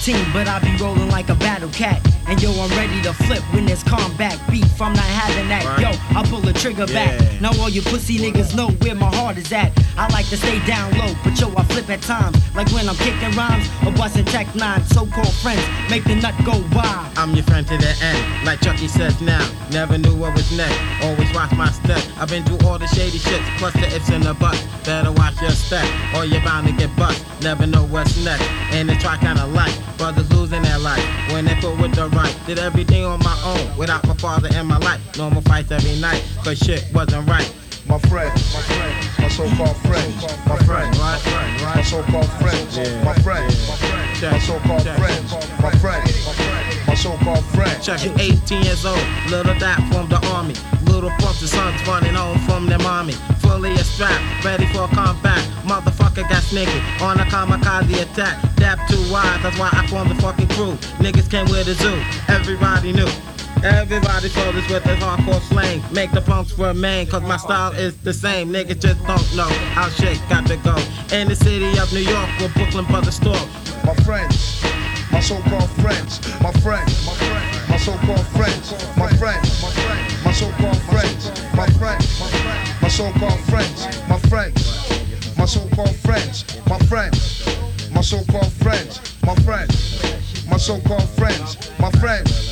team, but I be rolling like a battle cat. And yo, I'm ready to flip when there's combat beef. I'm not having that, right. Yo, I pull the trigger back. Now all you pussy niggas know where my heart is at. I like to stay down low, but yo, I flip at times. Like when I'm kicking rhymes or busting tech 9. So-called friends make the nut go wild. I'm your friend to the end, like Chucky says now. Never knew what was next, always watch my step. I've been through all the shady shits, plus the ifs and the buts. Better watch your step, or you're bound to get bust. Never know what's next, and it's try kinda like brothers losing their life when they put with the right. Did everything on my own, without my father in my life. Normal fights every night, cause shit wasn't right. My friends, my so-called friends, my friends, my so-called friends, my friends, my so-called friends, my friends, my so-called friends. Check it, 18 years old, little Dap formed the army. Little punks and sons running home from their mommy. Fully strapped, ready for combat. Motherfucker got sneaky on a kamikaze attack. Dap too wide, that's why I formed the fucking crew. Niggas came with a zoo, everybody knew. Everybody told us with this hardcore slang. Make the punks remain, cause my style is the same. Niggas just don't know how shit got to go. In the city of New York, where Brooklyn Brothers store. My friends, my so-called friends, my friends, my so-called friends, my friends, my so-called friends, my friends, my so-called friends, my friends, my so-called friends, my friends, my so-called friends, my friends, my so-called friends, my friends.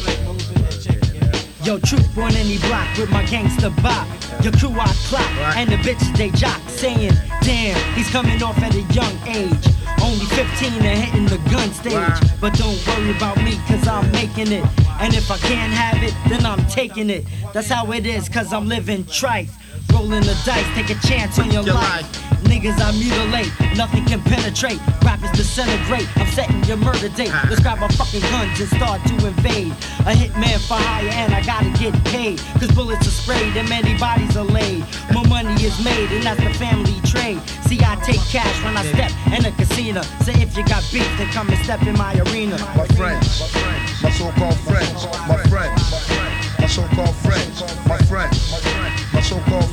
Yo, truth on any block with my gangster bop. Your crew I clock, and the bitches they jock, saying, damn, he's coming off at a young age. Only 15 and hitting the gun stage. But don't worry about me, cause I'm making it. And if I can't have it, then I'm taking it. That's how it is, cause I'm living trife. Rolling the dice, take a chance on your life. Niggas I mutilate, nothing can penetrate. Rappers disintegrate, I'm setting your murder date. Let's grab our fucking guns and start to invade. A hitman for hire and I gotta get paid. Cause bullets are sprayed and many bodies are laid. More money is made and that's the family trade. See, I take cash when I step in a casino. So if you got beef, then come and step in my arena. My friends, my so-called friends, my friends, my so-called friends, my friends, my so-called